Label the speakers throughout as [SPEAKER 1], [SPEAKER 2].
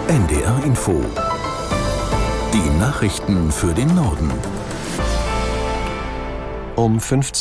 [SPEAKER 1] NDR Info. Die Nachrichten für den Norden.
[SPEAKER 2] Um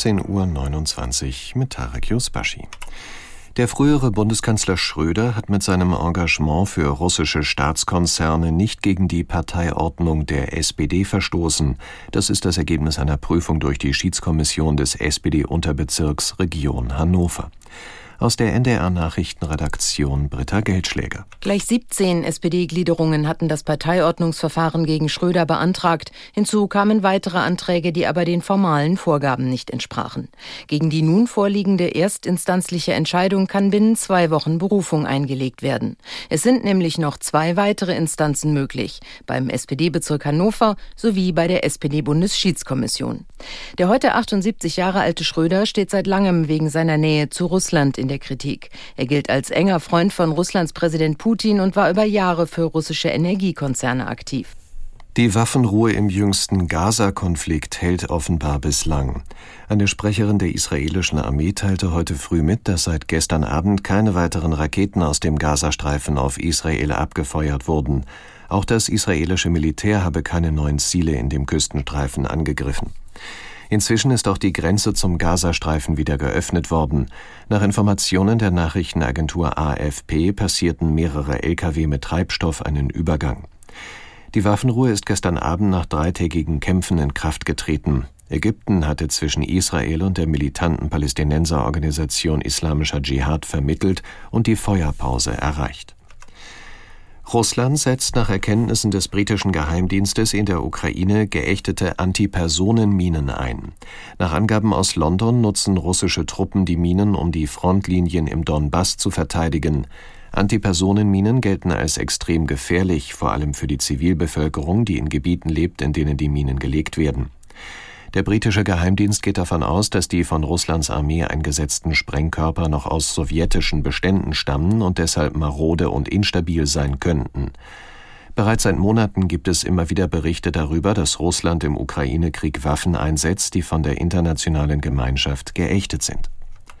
[SPEAKER 2] 15.29 Uhr mit Tarek Yusbashi. Der frühere Bundeskanzler Schröder hat mit seinem Engagement für russische Staatskonzerne nicht gegen die Parteiordnung der SPD verstoßen. Das ist das Ergebnis einer Prüfung durch die Schiedskommission des SPD-Unterbezirks Region Hannover. Aus der NDR-Nachrichtenredaktion Britta Geldschläger.
[SPEAKER 3] Gleich 17 SPD-Gliederungen hatten das Parteiordnungsverfahren gegen Schröder beantragt. Hinzu kamen weitere Anträge, die aber den formalen Vorgaben nicht entsprachen. Gegen die nun vorliegende erstinstanzliche Entscheidung kann binnen 2 Wochen Berufung eingelegt werden. Es sind nämlich noch 2 weitere Instanzen möglich, beim SPD-Bezirk Hannover sowie bei der SPD-Bundesschiedskommission. Der heute 78 Jahre alte Schröder steht seit langem wegen seiner Nähe zu Russland in der Kritik. Er gilt als enger Freund von Russlands Präsident Putin und war über Jahre für russische Energiekonzerne aktiv.
[SPEAKER 2] Die Waffenruhe im jüngsten Gaza-Konflikt hält offenbar bislang. Eine Sprecherin der israelischen Armee teilte heute früh mit, dass seit gestern Abend keine weiteren Raketen aus dem Gazastreifen auf Israel abgefeuert wurden. Auch das israelische Militär habe keine neuen Ziele in dem Küstenstreifen angegriffen. Inzwischen ist auch die Grenze zum Gazastreifen wieder geöffnet worden. Nach Informationen der Nachrichtenagentur AFP passierten mehrere Lkw mit Treibstoff einen Übergang. Die Waffenruhe ist gestern Abend nach 3-tägigen Kämpfen in Kraft getreten. Ägypten hatte zwischen Israel und der militanten Palästinenserorganisation Islamischer Dschihad vermittelt und die Feuerpause erreicht. Russland setzt nach Erkenntnissen des britischen Geheimdienstes in der Ukraine geächtete Antipersonenminen ein. Nach Angaben aus London nutzen russische Truppen die Minen, um die Frontlinien im Donbass zu verteidigen. Antipersonenminen gelten als extrem gefährlich, vor allem für die Zivilbevölkerung, die in Gebieten lebt, in denen die Minen gelegt werden. Der britische Geheimdienst geht davon aus, dass die von Russlands Armee eingesetzten Sprengkörper noch aus sowjetischen Beständen stammen und deshalb marode und instabil sein könnten. Bereits seit Monaten gibt es immer wieder Berichte darüber, dass Russland im Ukraine-Krieg Waffen einsetzt, die von der internationalen Gemeinschaft geächtet sind.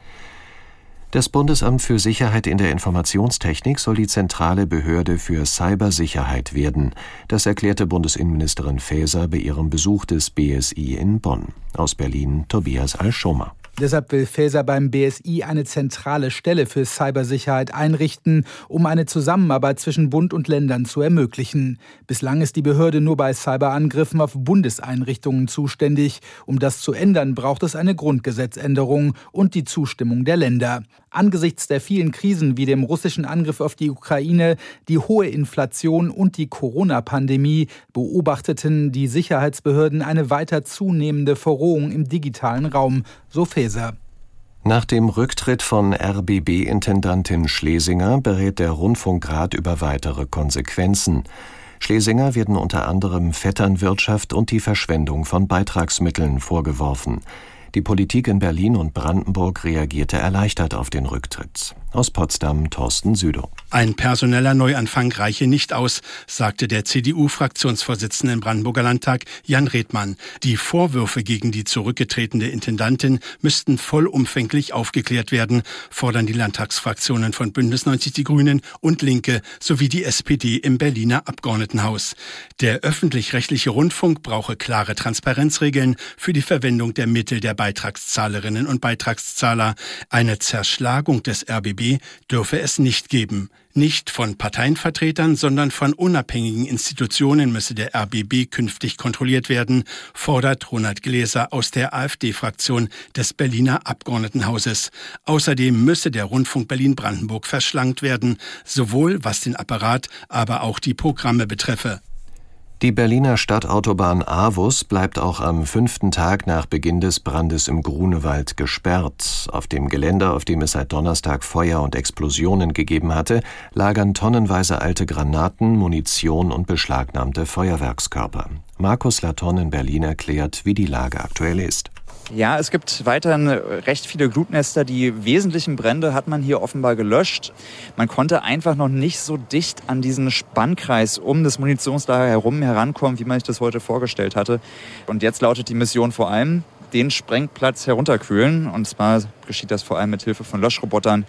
[SPEAKER 2] Das Bundesamt für Sicherheit in der Informationstechnik soll die zentrale Behörde für Cybersicherheit werden. Das erklärte Bundesinnenministerin Faeser bei ihrem Besuch des BSI in Bonn. Aus Berlin Tobias Al-Schomer.
[SPEAKER 4] Deshalb will Faeser beim BSI eine zentrale Stelle für Cybersicherheit einrichten, um eine Zusammenarbeit zwischen Bund und Ländern zu ermöglichen. Bislang ist die Behörde nur bei Cyberangriffen auf Bundeseinrichtungen zuständig. Um das zu ändern, braucht es eine Grundgesetzänderung und die Zustimmung der Länder. Angesichts der vielen Krisen wie dem russischen Angriff auf die Ukraine, die hohe Inflation und die Corona-Pandemie beobachteten die Sicherheitsbehörden eine weiter zunehmende Verrohung im digitalen Raum, so Faeser.
[SPEAKER 2] Nach dem Rücktritt von RBB-Intendantin Schlesinger berät der Rundfunkrat über weitere Konsequenzen. Schlesinger werden unter anderem Vetternwirtschaft und die Verschwendung von Beitragsmitteln vorgeworfen. Die Politik in Berlin und Brandenburg reagierte erleichtert auf den Rücktritt. Aus Potsdam Thorsten Südow.
[SPEAKER 5] Ein personeller Neuanfang reiche nicht aus, sagte der CDU-Fraktionsvorsitzende im Brandenburger Landtag Jan Redmann. Die Vorwürfe gegen die zurückgetretene Intendantin müssten vollumfänglich aufgeklärt werden, fordern die Landtagsfraktionen von Bündnis 90 Die Grünen und Linke sowie die SPD im Berliner Abgeordnetenhaus. Der öffentlich-rechtliche Rundfunk brauche klare Transparenzregeln für die Verwendung der Mittel der Beitragszahlerinnen und Beitragszahler. Eine Zerschlagung des RBB dürfe es nicht geben. Nicht von Parteienvertretern, sondern von unabhängigen Institutionen müsse der RBB künftig kontrolliert werden, fordert Ronald Gläser aus der AfD-Fraktion des Berliner Abgeordnetenhauses. Außerdem müsse der Rundfunk Berlin-Brandenburg verschlankt werden, sowohl was den Apparat, aber auch die Programme betreffe.
[SPEAKER 2] Die Berliner Stadtautobahn AWUS bleibt auch am 5. Tag nach Beginn des Brandes im Grunewald gesperrt. Auf dem Gelände, auf dem es seit Donnerstag Feuer und Explosionen gegeben hatte, lagern tonnenweise alte Granaten, Munition und beschlagnahmte Feuerwerkskörper. Markus Laton in Berlin erklärt, wie die Lage aktuell ist.
[SPEAKER 6] Ja, es gibt weiterhin recht viele Glutnester. Die wesentlichen Brände hat man hier offenbar gelöscht. Man konnte einfach noch nicht so dicht an diesen Spannkreis um das Munitionslager herum herankommen, wie man sich das heute vorgestellt hatte. Und jetzt lautet die Mission vor allem, den Sprengplatz herunterkühlen. Und zwar geschieht das vor allem mit Hilfe von Löschrobotern,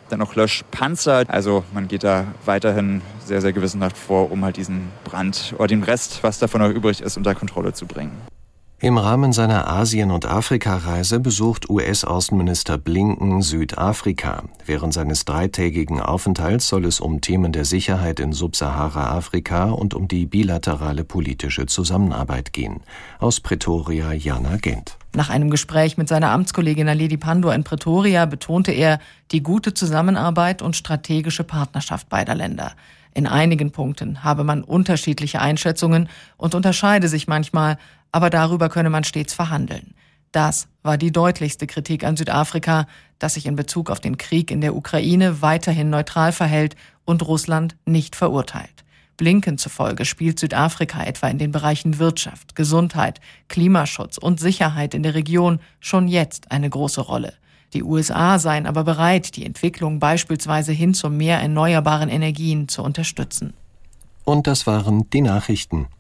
[SPEAKER 6] dann auch Löschpanzer. Also man geht da weiterhin sehr, sehr gewissenhaft vor, um halt diesen Brand oder den Rest, was davon noch übrig ist, unter Kontrolle zu bringen.
[SPEAKER 2] Im Rahmen seiner Asien- und Afrika-Reise besucht US-Außenminister Blinken Südafrika. Während seines 3-tägigen Aufenthalts soll es um Themen der Sicherheit in Subsahara-Afrika und um die bilaterale politische Zusammenarbeit gehen. Aus Pretoria, Jana Gent.
[SPEAKER 7] Nach einem Gespräch mit seiner Amtskollegin Naledi Pandor in Pretoria betonte er die gute Zusammenarbeit und strategische Partnerschaft beider Länder. In einigen Punkten habe man unterschiedliche Einschätzungen und unterscheide sich manchmal, aber darüber könne man stets verhandeln. Das war die deutlichste Kritik an Südafrika, das sich in Bezug auf den Krieg in der Ukraine weiterhin neutral verhält und Russland nicht verurteilt. Blinken zufolge spielt Südafrika etwa in den Bereichen Wirtschaft, Gesundheit, Klimaschutz und Sicherheit in der Region schon jetzt eine große Rolle. Die USA seien aber bereit, die Entwicklung beispielsweise hin zu mehr erneuerbaren Energien zu unterstützen.
[SPEAKER 2] Und das waren die Nachrichten.